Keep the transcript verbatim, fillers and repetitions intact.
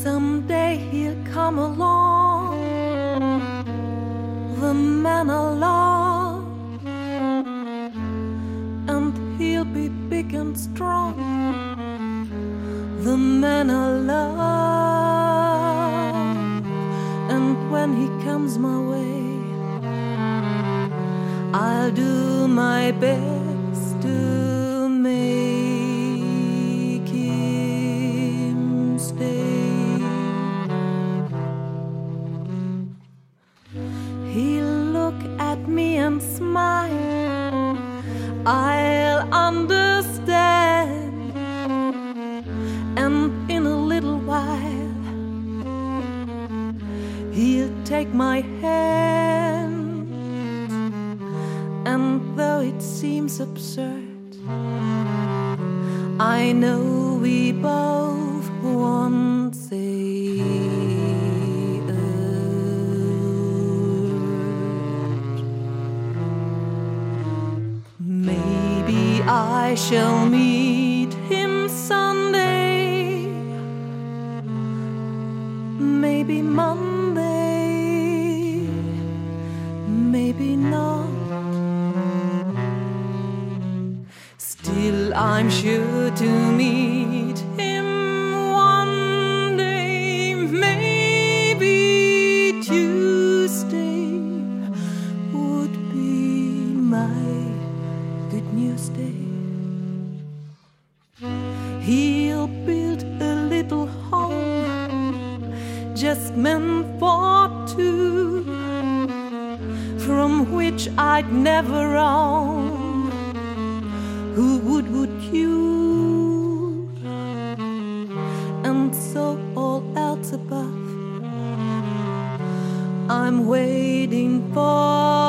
Someday he'll come along, the man I love, and he'll be big and strong, the man I love. And when he comes my way, I'll do my best to make him stay. He'll look at me and smile, I'll understand, and in a little while he'll take my hand. And though it seems absurd, I know we both won't say a word. Maybe I shall meet him someday, maybe Monday, maybe not. Still, I'm sure to meet him one day. Maybe Tuesday would be my good news day. He'll build a little home just meant for two, from which I'd never roam. Who would, would you? And so all else above, I'm waiting for